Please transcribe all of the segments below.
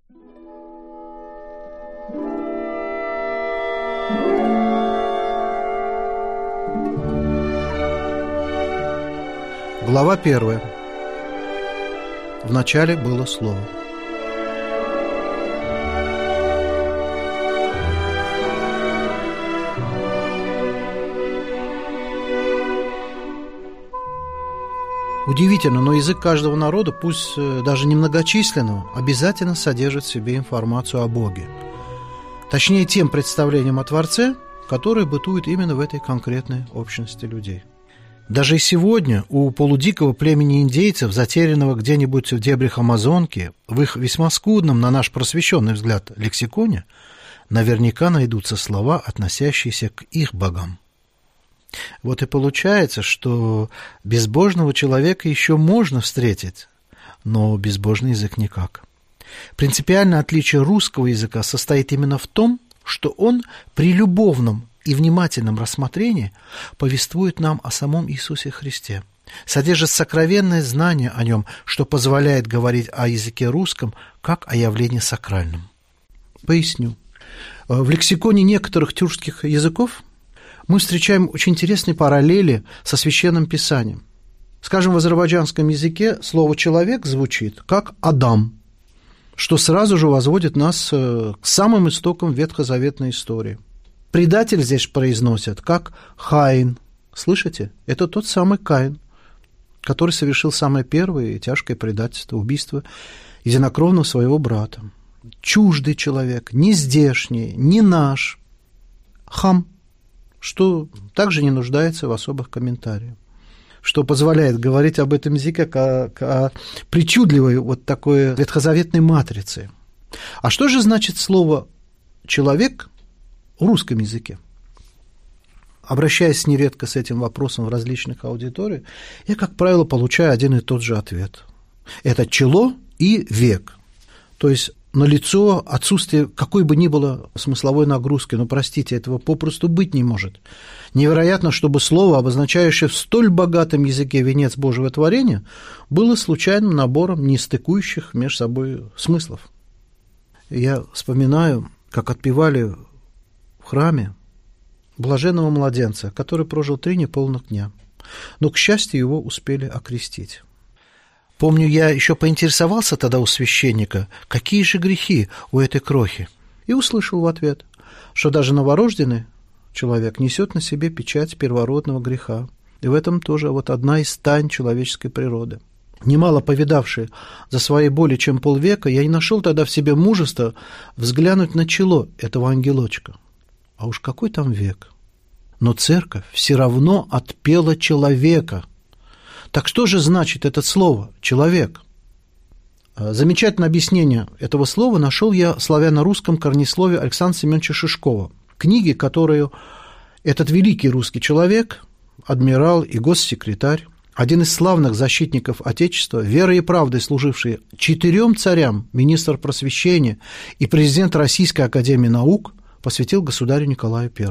Глава 1. В начале было Слово. Удивительно, но язык каждого народа, пусть даже немногочисленного, обязательно содержит в себе информацию о Боге. Точнее, тем представлением о Творце, которое бытует именно в этой конкретной общности людей. Даже и сегодня у полудикого племени индейцев, затерянного где-нибудь в дебрях Амазонки, в их весьма скудном, на наш просвещенный взгляд, лексиконе, наверняка найдутся слова, относящиеся к их богам. Вот и получается, что безбожного человека еще можно встретить, но безбожный язык никак. Принципиальное отличие русского языка состоит именно в том, что он при любовном и внимательном рассмотрении повествует нам о самом Иисусе Христе, содержит сокровенное знание о нем, что позволяет говорить о языке русском как о явлении сакральном. Поясню. В лексиконе некоторых тюркских языков мы встречаем очень интересные параллели со Священным Писанием. Скажем, в азербайджанском языке слово «человек» звучит как «Адам», что сразу же возводит нас к самым истокам ветхозаветной истории. Предатель здесь произносят как «Хаин». Слышите? Это тот самый Каин, который совершил самое первое и тяжкое предательство, убийство единокровного своего брата. Чуждый человек, не здешний, не наш. Хам, что также не нуждается в особых комментариях, что позволяет говорить об этом языке как о причудливой вот такой ветхозаветной матрице. А что же значит слово «человек» в русском языке? Обращаясь нередко с этим вопросом в различных аудиториях, я, как правило, получаю один и тот же ответ. Это чело и век. То есть налицо отсутствие какой бы ни было смысловой нагрузки, но, простите, этого попросту быть не может. Невероятно, чтобы слово, обозначающее в столь богатом языке венец Божьего творения, было случайным набором нестыкующих между собой смыслов. Я вспоминаю, как отпевали в храме блаженного младенца, который прожил 3 неполных дня, но, к счастью, его успели окрестить. Помню, я еще поинтересовался тогда у священника, какие же грехи у этой крохи, и услышал в ответ, что даже новорожденный человек несет на себе печать первородного греха, и в этом тоже вот одна из тайн человеческой природы. Немало повидавший за свои более чем полвека, я не нашел тогда в себе мужества взглянуть на чело этого ангелочка. А уж какой там век? Но церковь все равно отпела человека. Так что же значит это слово «человек»? Замечательное объяснение этого слова нашел я в славяно-русском корнеслове Александра Семеновича Шишкова, книге, которую этот великий русский человек, адмирал и госсекретарь, один из славных защитников Отечества, верой и правдой служивший 4 царям, министр просвещения и президент Российской академии наук, посвятил государю Николаю I.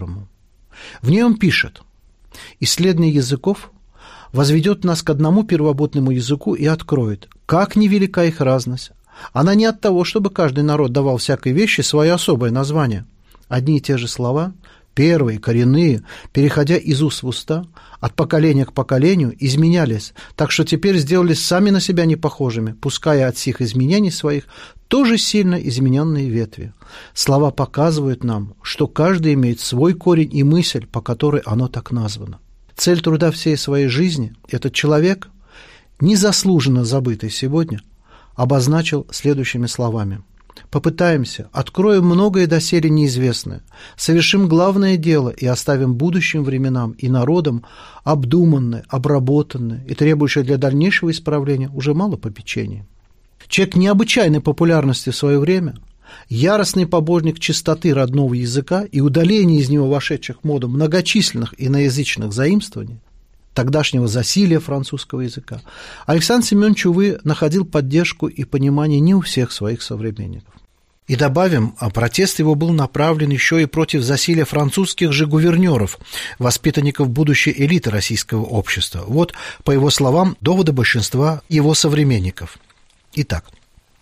В ней он пишет: «Исследование языков возведет нас к одному первобытному языку и откроет, как невелика их разность. Она не от того, чтобы каждый народ давал всякой вещи свое особое название. Одни и те же слова, первые, коренные, переходя из уст в уста, от поколения к поколению, изменялись, так что теперь сделались сами на себя непохожими, пуская от сих изменений своих тоже сильно измененные ветви. Слова показывают нам, что каждый имеет свой корень и мысль, по которой оно так названо. Цель труда всей своей жизни этот человек, незаслуженно забытый сегодня, обозначил следующими словами: «Попытаемся, откроем многое доселе неизвестное, совершим главное дело и оставим будущим временам и народам обдуманное, обработанное и требующее для дальнейшего исправления уже мало попечения». Человек необычайной популярности в свое время, яростный поборник чистоты родного языка и удаления из него вошедших в моду многочисленных иноязычных заимствований, тогдашнего засилия французского языка, Александр Семенович, увы, находил поддержку и понимание не у всех своих современников. И добавим, протест его был направлен еще и против засилия французских же гувернеров, воспитанников будущей элиты российского общества. Вот, по его словам, доводы большинства его современников. Итак,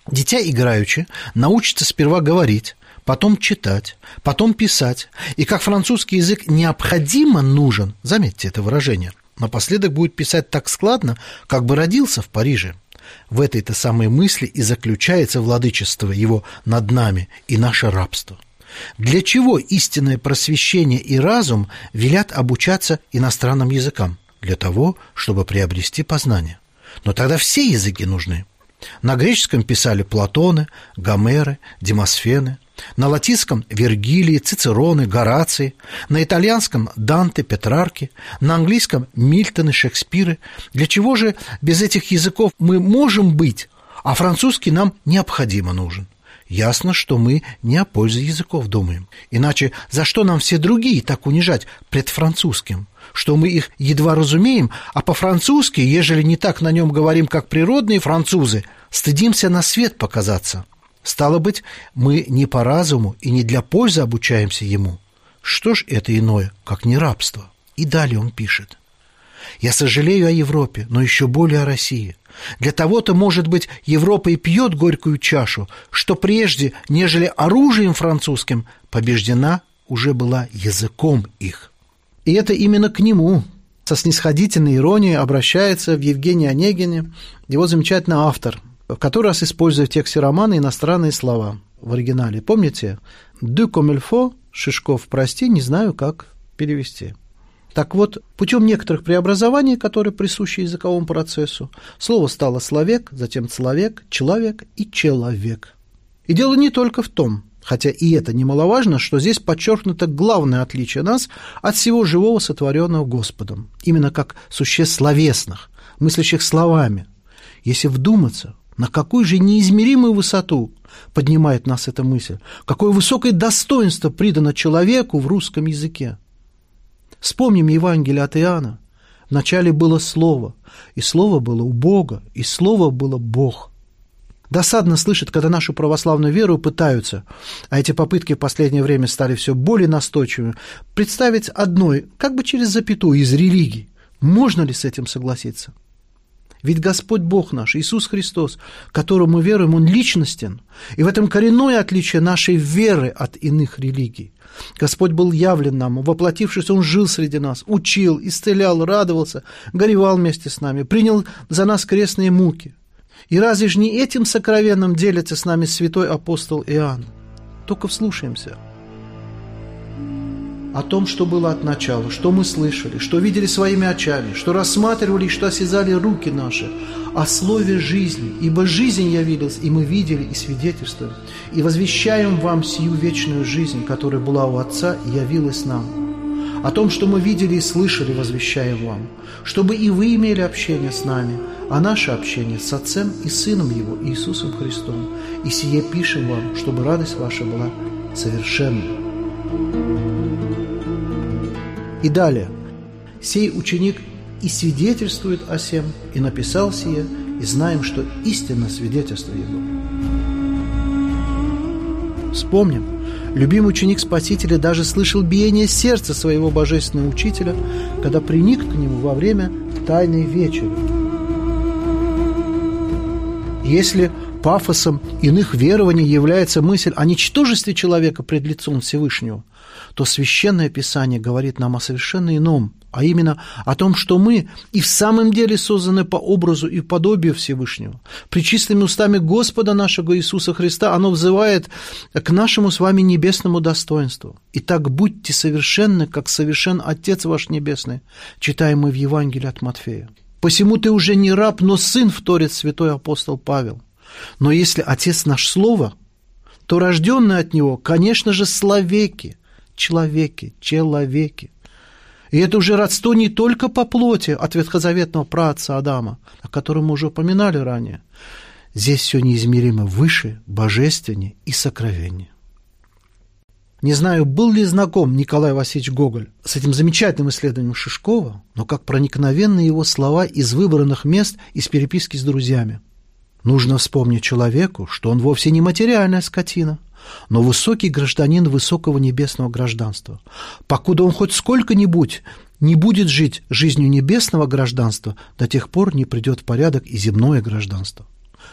Дитя играючи научится сперва говорить, потом читать, потом писать, и как французский язык необходимо нужен, заметьте это выражение, напоследок будет писать так складно, как бы родился в Париже. В этой-то самой мысли и заключается владычество его над нами и наше рабство. Для чего истинное просвещение и разум велят обучаться иностранным языкам? Для того, чтобы приобрести познание. Но тогда все языки нужны. На греческом писали Платоны, Гомеры, Демосфены, на латинском – Вергилии, Цицероны, Гораций, на итальянском – Данте, Петрарки, на английском – Мильтоны, Шекспиры. Для чего же без этих языков мы можем быть, а французский нам необходимо нужен? Ясно, что мы не о пользе языков думаем. Иначе за что нам все другие так унижать пред французским? Что мы их едва разумеем, а по-французски, ежели не так на нем говорим, как природные французы, стыдимся на свет показаться. Стало быть, мы не по разуму и не для пользы обучаемся ему. Что ж это иное, как не рабство? И далее он пишет. «Я сожалею о Европе, но еще более о России. Для того-то, может быть, Европа и пьет горькую чашу, что прежде, нежели оружием французским, побеждена уже была языком их». И это именно к нему со снисходительной иронией обращается в Евгении Онегине его замечательный автор, который раз использует в тексте романа иностранные слова в оригинале. Помните? «De comme il faut», Шишков, прости, не знаю, как перевести. Так вот, путем некоторых преобразований, которые присущи языковому процессу, слово стало словек, затем человек и человек. И дело не только в том, хотя и это немаловажно, что здесь подчеркнуто главное отличие нас от всего живого, сотворенного Господом, именно как существ словесных, мыслящих словами. Если вдуматься, на какую же неизмеримую высоту поднимает нас эта мысль, какое высокое достоинство придано человеку в русском языке. Вспомним Евангелие от Иоанна. Вначале было Слово, и Слово было у Бога, и Слово было Бог. Досадно слышать, когда нашу православную веру пытаются, а эти попытки в последнее время стали все более настойчивыми, представить одной, как бы через запятую, из религий. Можно ли с этим согласиться? Ведь Господь Бог наш, Иисус Христос, которому мы веруем, Он личностен, и в этом коренное отличие нашей веры от иных религий. Господь был явлен нам, воплотившись, Он жил среди нас, учил, исцелял, радовался, горевал вместе с нами, принял за нас крестные муки. И разве же не этим сокровенным делится с нами святой апостол Иоанн? Только вслушаемся. О том, что было от начала, что мы слышали, что видели своими очами, что рассматривали и что осязали руки наши, о слове жизни, ибо жизнь явилась, и мы видели и свидетельствуем, и возвещаем вам сию вечную жизнь, которая была у Отца и явилась нам. О том, что мы видели и слышали, возвещаем вам, чтобы и вы имели общение с нами, а наше общение с Отцем и Сыном Его, Иисусом Христом. И сие пишем вам, чтобы радость ваша была совершенна. И далее. «Сей ученик и свидетельствует о сем, и написал сие, и знаем, что истинно свидетельство его». Вспомним, любимый ученик Спасителя даже слышал биение сердца своего божественного учителя, когда приник к нему во время Тайной вечери. Если пафосом иных верований является мысль о ничтожестве человека пред лицом Всевышнего, то Священное Писание говорит нам о совершенно ином, а именно о том, что мы и в самом деле созданы по образу и подобию Всевышнего. Пречистыми устами Господа нашего Иисуса Христа оно взывает к нашему с вами небесному достоинству. «Итак, будьте совершенны, как совершен Отец ваш Небесный», читаем мы в Евангелии от Матфея. «Посему ты уже не раб, но сын», вторит святой апостол Павел. Но если Отец наш Слово, то рожденные от Него, конечно же, словеки, человеки. И это уже родство не только по плоти от ветхозаветного праотца Адама, о котором мы уже упоминали ранее. Здесь все неизмеримо выше, божественнее и сокровеннее. Не знаю, был ли знаком Николай Васильевич Гоголь с этим замечательным исследованием Шишкова, но как проникновенны его слова из выбранных мест из переписки с друзьями. Нужно вспомнить человеку, что он вовсе не материальная скотина, но высокий гражданин высокого небесного гражданства. Покуда он хоть сколько-нибудь не будет жить жизнью небесного гражданства, до тех пор не придет в порядок и земное гражданство.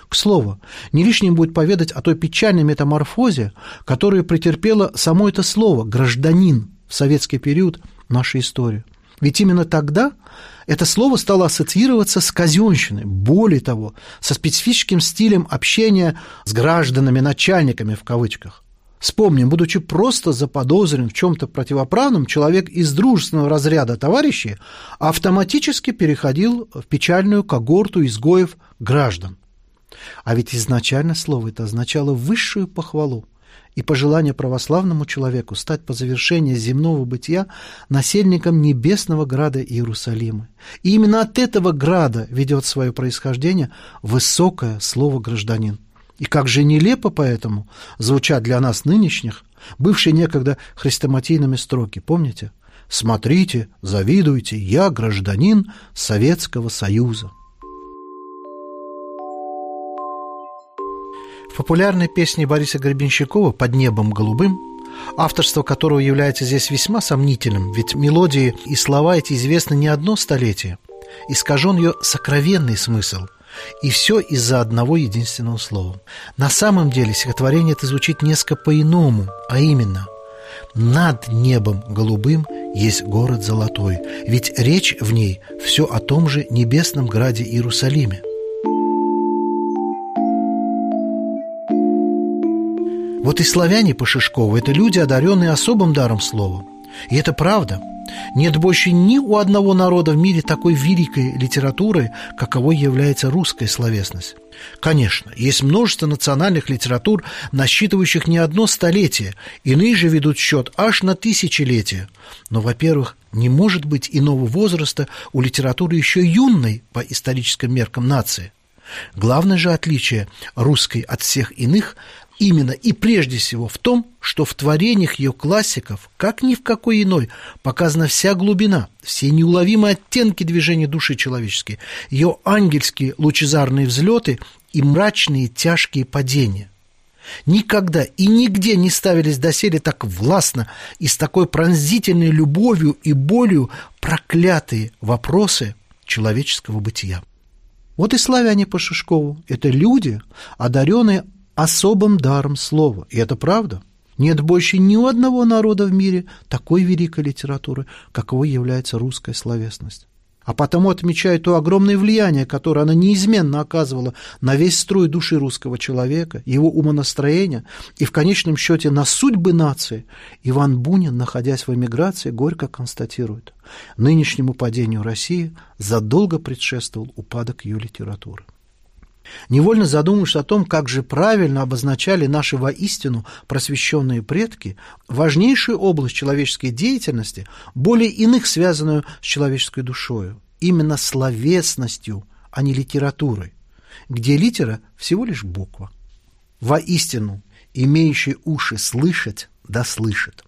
К слову, не лишним будет поведать о той печальной метаморфозе, которую претерпело само это слово «гражданин» в советский период нашей истории. Ведь именно тогда это слово стало ассоциироваться с казенщиной, более того, со специфическим стилем общения с гражданами, начальниками в кавычках. Вспомним, будучи просто заподозрен в чем-то противоправном, человек из дружественного разряда товарищей автоматически переходил в печальную когорту изгоев граждан. А ведь изначально слово это означало высшую похвалу и пожелание православному человеку стать по завершении земного бытия насельником небесного града Иерусалима. И именно от этого града ведет свое происхождение высокое слово «гражданин». И как же нелепо поэтому звучат для нас нынешних, бывшие некогда хрестоматийными строки, помните? «Смотрите, завидуйте, я гражданин Советского Союза». В популярной песне Бориса Гребенщикова «Под небом голубым», авторство которого является здесь весьма сомнительным, ведь мелодии и слова эти известны не одно столетие, искажен ее сокровенный смысл, и все из-за одного единственного слова. На самом деле стихотворение это звучит несколько по-иному, а именно «Над небом голубым есть город золотой», ведь речь в ней все о том же небесном граде Иерусалиме. Вот и славяне по Шишкову – это люди, одаренные особым даром слова. И это правда. Нет больше ни у одного народа в мире такой великой литературы, каковой является русская словесность. Конечно, есть множество национальных литератур, насчитывающих не одно столетие, иные же ведут счет аж на тысячелетия. Но, во-первых, не может быть иного возраста у литературы еще юной по историческим меркам нации. Главное же отличие русской от всех иных именно и прежде всего в том, что в творениях ее классиков, как ни в какой иной, показана вся глубина, все неуловимые оттенки движения души человеческой, ее ангельские лучезарные взлеты и мрачные тяжкие падения. Никогда и нигде не ставились доселе так властно и с такой пронзительной любовью и болью проклятые вопросы человеческого бытия. Вот и славяне по Шишкову – это люди, одаренные особым даром слова. И это правда. Нет больше ни у одного народа в мире такой великой литературы, каковой является русская словесность. А потому отмечаю то огромное влияние, которое она неизменно оказывала на весь строй души русского человека, его умонастроение и, в конечном счете, на судьбы нации. Иван Бунин, находясь в эмиграции, горько констатирует: нынешнему падению России задолго предшествовал упадок ее литературы. Невольно задумаешься о том, как же правильно обозначали наши воистину просвещенные предки важнейшую область человеческой деятельности, более иных связанную с человеческой душою, именно словесностью, а не литературой, где литера всего лишь буква. Воистину, имеющий уши слышать, да слышит.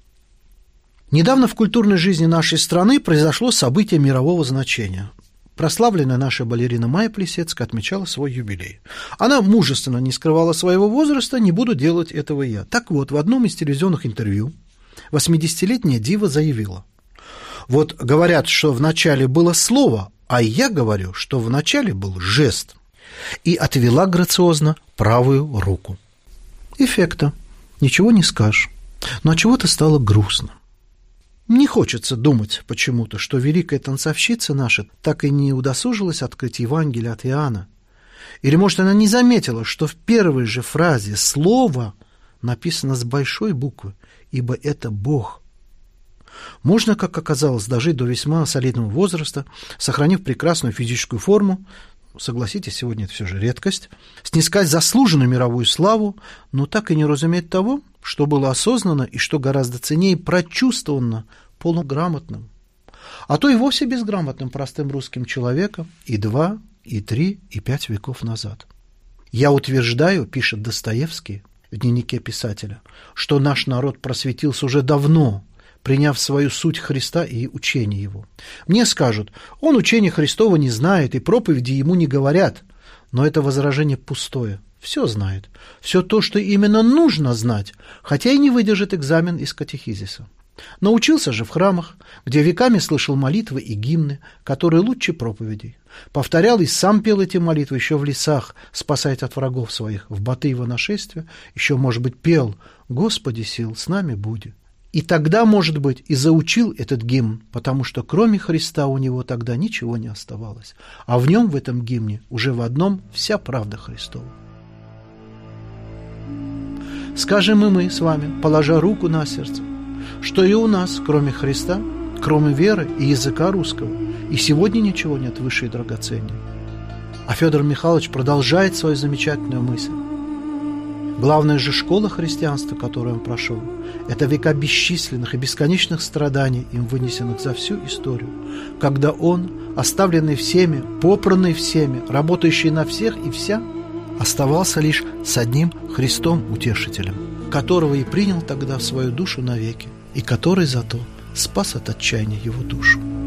Недавно в культурной жизни нашей страны произошло событие мирового значения. Прославленная наша балерина Майя Плисецкая отмечала свой юбилей. Она мужественно не скрывала своего возраста, не буду делать этого я. Так вот, в одном из телевизионных интервью 80-летняя дива заявила: вот говорят, что вначале было слово, а я говорю, что вначале был жест. И отвела грациозно правую руку. Эффекта. Ничего не скажешь. Но отчего-то стало грустно. Не хочется думать почему-то, что великая танцовщица наша так и не удосужилась открыть Евангелие от Иоанна. Или, может, она не заметила, что в первой же фразе слово написано с большой буквы, ибо это Бог. Можно, как оказалось, дожить до весьма солидного возраста, сохранив прекрасную физическую форму, согласитесь, сегодня это все же редкость, снискать заслуженную мировую славу, но так и не разуметь того, что было осознанно и, что гораздо ценнее, прочувствовано полуграмотным, а то и вовсе безграмотным простым русским человеком и 2, и 3, и 5 веков назад. «Я утверждаю, — пишет Достоевский в дневнике писателя, — что наш народ просветился уже давно, приняв свою суть Христа и учение Его. Мне скажут, он учения Христова не знает, и проповеди ему не говорят, но это возражение пустое. Все знает, все то, что именно нужно знать, хотя и не выдержит экзамен из катехизиса. Научился же в храмах, где веками слышал молитвы и гимны, которые лучше проповедей. Повторял и сам пел эти молитвы еще в лесах, спасаясь от врагов своих, в баты его нашествия, еще, может быть, пел «Господи сил, с нами буди». И тогда, может быть, и заучил этот гимн, потому что кроме Христа у него тогда ничего не оставалось, а в нем, в этом гимне, уже в одном вся правда Христова. Скажем и мы с вами, положа руку на сердце, что и у нас, кроме Христа, кроме веры и языка русского, и сегодня ничего нет выше и драгоценнее. А Федор Михайлович продолжает свою замечательную мысль. Главная же школа христианства, которую он прошел, это века бесчисленных и бесконечных страданий, им вынесенных за всю историю, когда он, оставленный всеми, попранный всеми, работающий на всех и вся, оставался лишь с одним Христом-утешителем, которого и принял тогда в свою душу навеки, и который зато спас от отчаяния его душу.